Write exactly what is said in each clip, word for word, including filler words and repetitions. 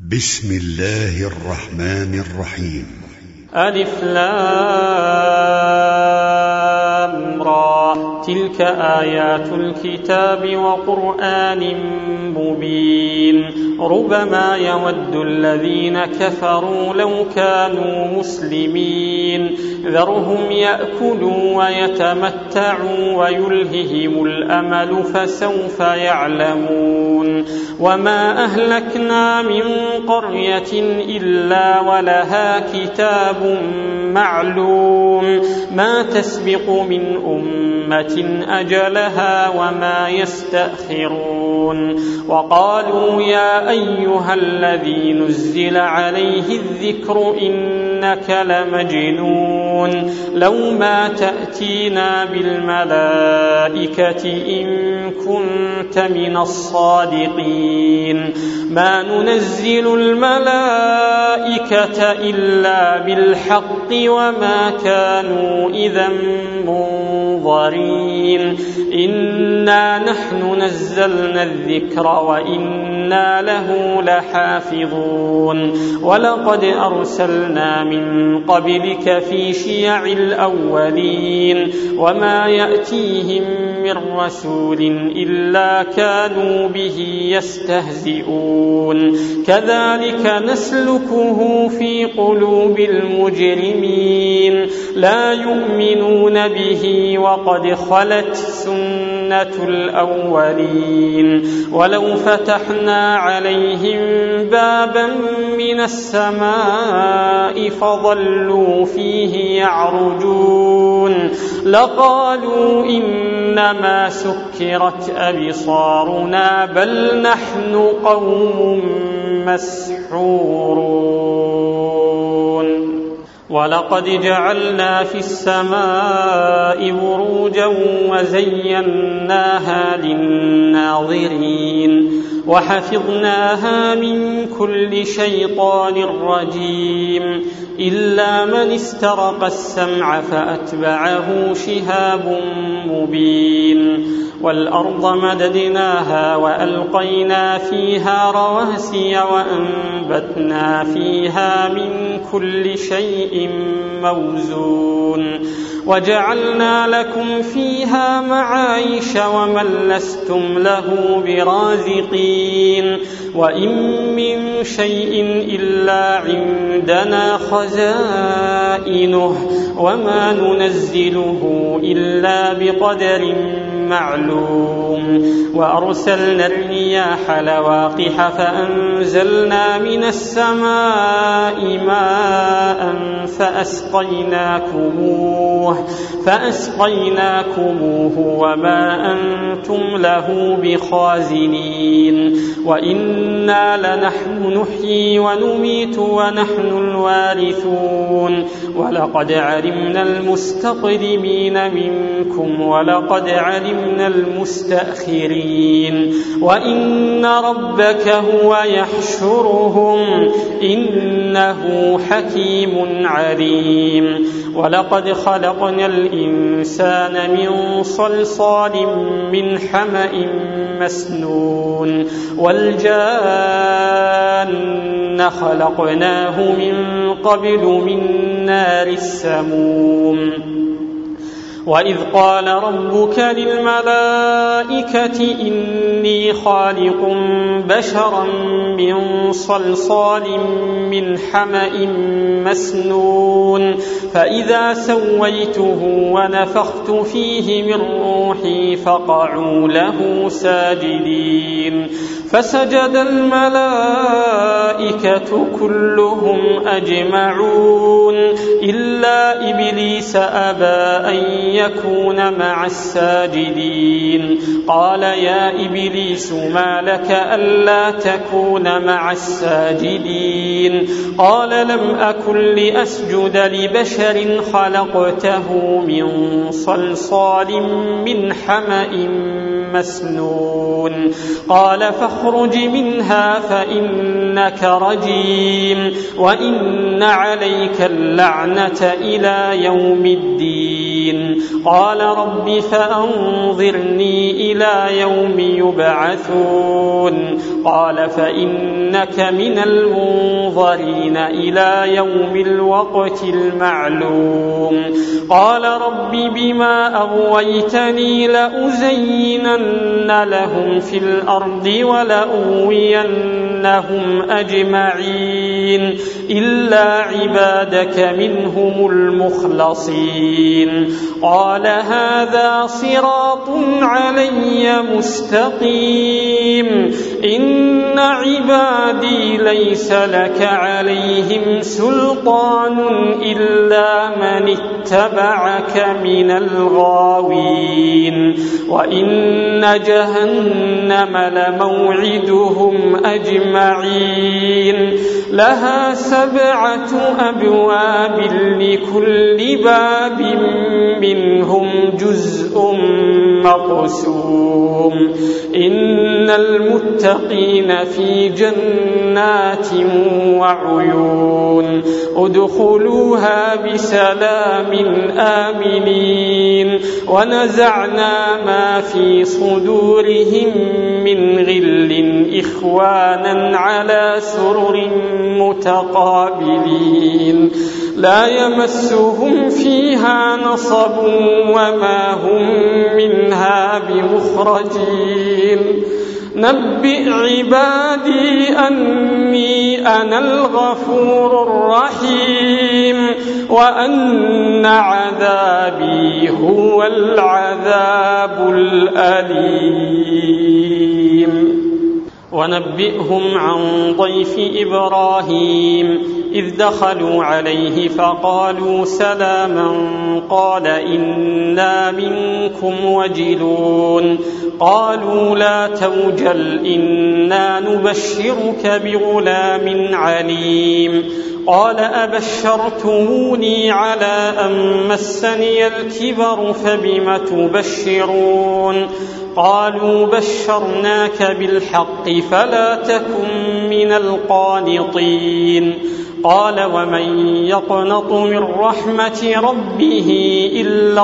بسم الله الرحمن الرحيم. ألف لام را، تلك آيات الكتاب وقرآن مبين. ربما يود الذين كفروا لو كانوا مسلمين، ذرهم يأكلوا ويتمتعوا ويلههم الأمل فسوف يعلمون. وما أهلكنا من قرية إلا ولها كتاب معلوم، ما تسبق من أمة أجلها وما يستأخرون. وقالوا يا أيها الذي نزل عليه الذكر إنك لمجنون، لو ما تأتينا بالملائكة إن كنت من الصادقين. ما ننزل الملائكة إلا بالحق وما كانوا إذا منظرين. إنا نحن نزلنا الذكر وإنا له لحافظون. ولقد أرسلنا من قبلك في شيع الأولين، وما يأتيهم من رسول إلا كانوا به يستهزئون. كذلك نسلكه في قلوب المجرمين، لا يؤمنون به وقد خلت سنة الأولين. ولو فتحنا عليهم بابا من السماء فظلوا فيه يعرجون لقالوا إنما سكرت أبصارنا بل نحن قوم مسحورون. ولقد جعلنا في السماء بروجا وزيناها للناظرين وحفظناها من كل شيطان رجيم إلا من استرق السمع فأتبعه شهاب مبين. والأرض مددناها وألقينا فيها رواسي وأنبتنا فيها من كل شيء موزون وجعلنا لكم فيها معايش ومن لستم له برازقين. وإن من شيء إلا عندنا خزائنه وما ننزله إلا بقدر معلوم. وأرسلنا الرياح لواقح فأنزلنا من السماء ماء فأسقيناكموه فأسقيناكموه وما أنتم له بخازنين. وإنا لنحن نحيي ونميت ونحن الوارثون. ولقد علمنا المستقدمين منكم ولقد علمنا المستأخرين. وإن ربك هو يحشرهم إنه حكيم عليم. ولقد خلقنا الإنسان من صلصال من حمأ مسنون والجان خلقناه من قبل من نار السموم. وإذ قال ربك للملائكة إني خالق بشرا من صلصال من حمأ مسنون فإذا سويته ونفخت فيه من روحي فقعوا له ساجدين. فسجد الملائكة كلهم أجمعون إلا إبليس أبى أن يكون مع الساجدين. قال يا إبليس ما لك ألا تكون مع الساجدين؟ قال لم أكن لأسجد لبشر خلقته من صلصال من حمأ مسنون قال فاخرج منها فإنك رجيم وإن عليك اللعنة إلى يوم الدين قال رب فأنظرني إلى يوم يبعثون قال فإنك من المنظرين إلى يوم الوقت المعلوم قال رب بما أغويتني لأزينن لهم في الأرض ولأغوينهم أجمعين إلا عبادك منهم المخلصين قال هذا صراط علي مستقيم إن عبادي ليس لك عليهم سلطان إلا من اتبعك من الغاوين وإن جهنم لموعدهم أجمعين لها سبعة أبواب لكل باب منهم جزء مقسوم إن المتقين في جنات وعيون ادخلوها بسلام آمنين ونزعنا ما في صدورهم من غل إخوانا على سرر متقابلين لا يمسهم فيها نصب وما هم منها بمخرجين نبئ عبادي أني أنا الغفور الرحيم وأن عذابي هو العذاب الأليم ونبئهم عن ضيف إبراهيم إذ دخلوا عليه فقالوا سلاما قال إنا منكم وجلون قالوا لا توجل إنا نبشرك بغلام عليم قال أبشرتموني على أن مسني الكبر فبم تبشرون قالوا بشرناك بالحق فلا تكن من القانطين قال ومن يقنط من رحمة ربه إلا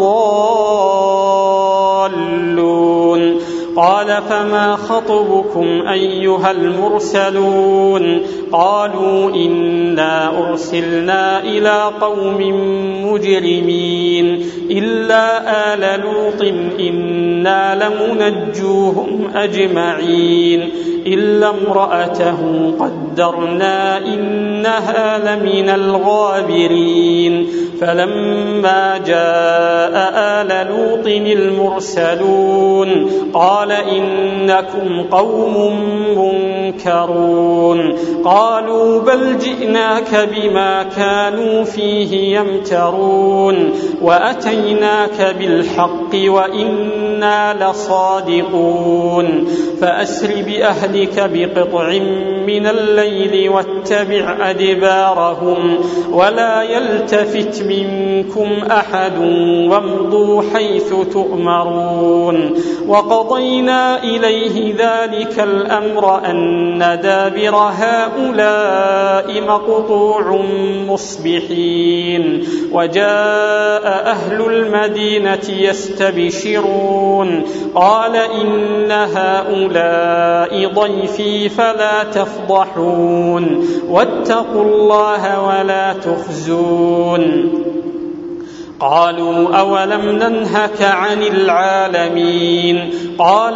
الضالون قال فما خطبكم أيها المرسلون قالوا إنا أرسلنا إلى قوم مجرمين إلا آل لوط إنا لمنجوهم أجمعين إلا امرأته قدرنا إنها لمن الغابرين فلما جاء آل لوط المرسلون قال إنكم قوم منكرون قالوا بل جئناك بما كانوا فيه يمترون وأتيناك بالحق وإنا لصادقون فأسر بأهلك بقطع من الليل واتبع أدبارهم ولا يلتفت منكم أحد وامضوا حيث تؤمرون وقضينا إليه ذلك الأمر أن دابر هؤلاء مقطوع مصبحين وجاء أهل المدينة يستبشرون قال إن هؤلاء ضيفي فلا تفضحون واتقوا الله ولا تخزون قالوا أولم ننهك عن العالمين قال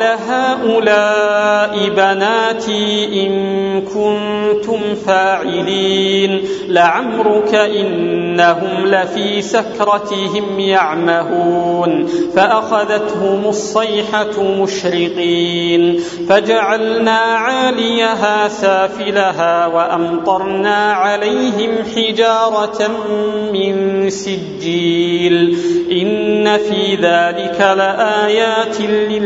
هؤلاء بناتي إن كنتم فاعلين لعمرك إنهم لفي سكرتهم يعمهون فأخذتهم الصيحة مشرقين فجعلنا عاليها سافلها وأمطرنا عليهم حجارة من سجيل إن في ذلك لآيات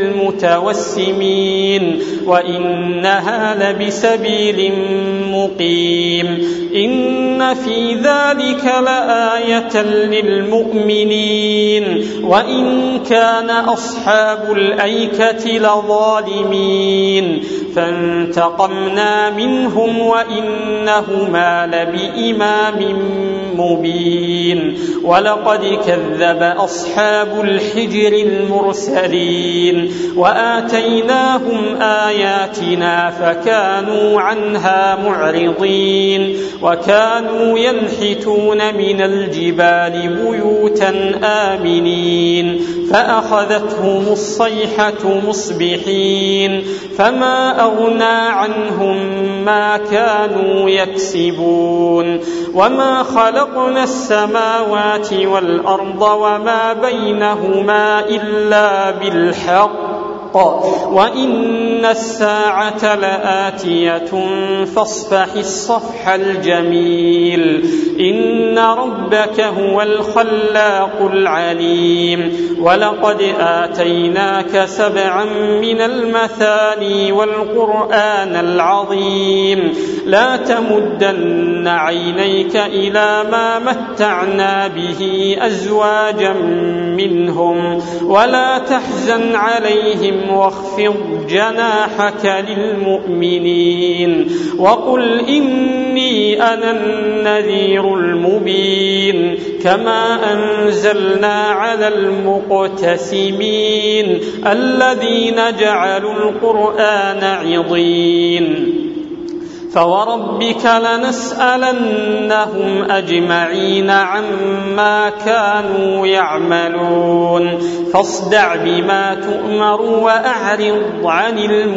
للمتوسمين وإنها لبسبيل مقيم إن إن في ذلك لآية للمؤمنين وإن كان أصحاب الأيكة لظالمين فانتقمنا منهم وإنهما لبإمام مبين ولقد كذب أصحاب الحجر المرسلين وآتيناهم آياتنا فكانوا عنها معرضين وكانوا ينحتون من الجبال بيوتا آمنين فأخذتهم الصيحة مصبحين فما أغنى عنهم ما كانوا يكسبون وما خلقنا السماوات والأرض وما بينهما إلا بالحق وإن الساعة لآتية فاصفح الصفح الجميل إن ربك هو الخلاق العليم ولقد آتيناك سبعا من المثاني والقرآن العظيم لا تمدن عينيك إلى ما متعنا به أزواجا منهم ولا تحزن عليهم واخفض جناحك للمؤمنين وقل إني أنا النذير المبين كما أنزلنا على المقتسمين الذين جعلوا القرآن عضين فوربك لنسألنهم أجمعين عما كانوا يعملون فاصدع بما تؤمر وأعرض عن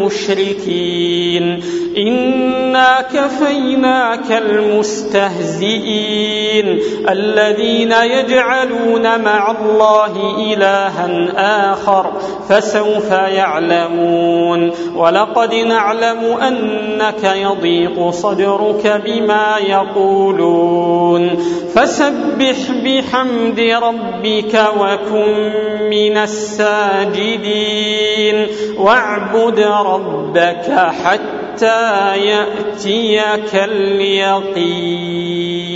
المشركين إنا كفيناك المستهزئين الذين يجعلون مع الله إلها آخر فسوف يعلمون ولقد نعلم أنك يضيق صدرك بما يقولون فسبح بحمد ربك وكن من الساجدين واعبد ربك حتى يأتيك اليقين.